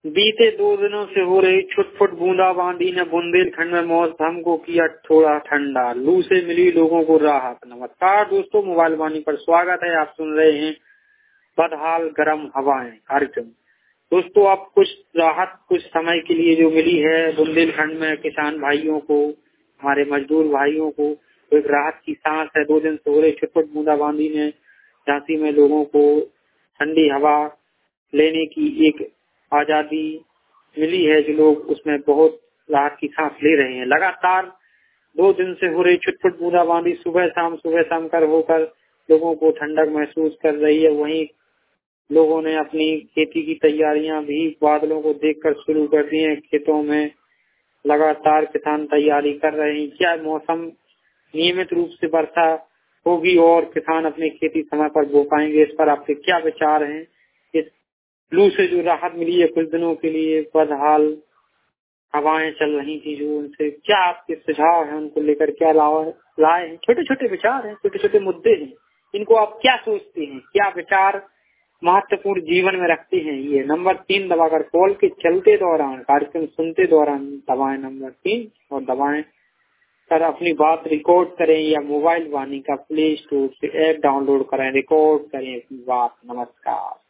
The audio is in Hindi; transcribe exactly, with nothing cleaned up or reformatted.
बीते दो दिनों से हो रही छुटपुट बूंदाबांदी ने बुंदेलखंड में मौसम को किया थोड़ा ठंडा। लू से मिली लोगों को राहत। नमस्कार दोस्तों, मोबाइल वाणी पर स्वागत है। आप सुन रहे हैं बदहाल गर्म हवाएं कार्यक्रम। दोस्तों, अब कुछ राहत कुछ समय के लिए जो मिली है बुंदेलखंड में किसान भाइयों को, हमारे मजदूर भाइयों को एक राहत की सांस है। दो दिन से हो रही छुटपुट बूंदाबांदी ने झांसी में लोगों को ठंडी हवा लेने की एक आजादी मिली है, जो लोग उसमें बहुत राहत की सांस ले रहे हैं। लगातार दो दिन से हो रही छुटपुट बूंदाबांदी सुबह शाम सुबह शाम कर होकर लोगों को ठंडक महसूस कर रही है। वहीं लोगों ने अपनी खेती की तैयारियां भी बादलों को देखकर शुरू कर दी है। खेतों में लगातार किसान तैयारी कर रहे हैं। क्या मौसम नियमित रूप से वर्षा होगी और किसान अपनी खेती समय पर बो पाएंगे, इस पर आपके क्या विचार हैं? इस लू से जो राहत मिली है कुछ दिनों के लिए, बदहाल हवाएं चल रही थी जो, उनसे क्या आपके सुझाव हैं? उनको लेकर क्या लाए हैं? छोटे छोटे विचार हैं, छोटे छोटे मुद्दे हैं, इनको आप क्या सोचते हैं? क्या विचार महत्वपूर्ण जीवन में रखते हैं? ये नंबर तीन दबाकर कॉल के चलते दौरान, कार्यक्रम सुनते दौरान दबाएं नंबर तीन और दबाएं कर अपनी बात रिकॉर्ड करें या मोबाइल वाणी का प्ले स्टोर से ऐप डाउनलोड करें, रिकॉर्ड करें अपनी बात। नमस्कार।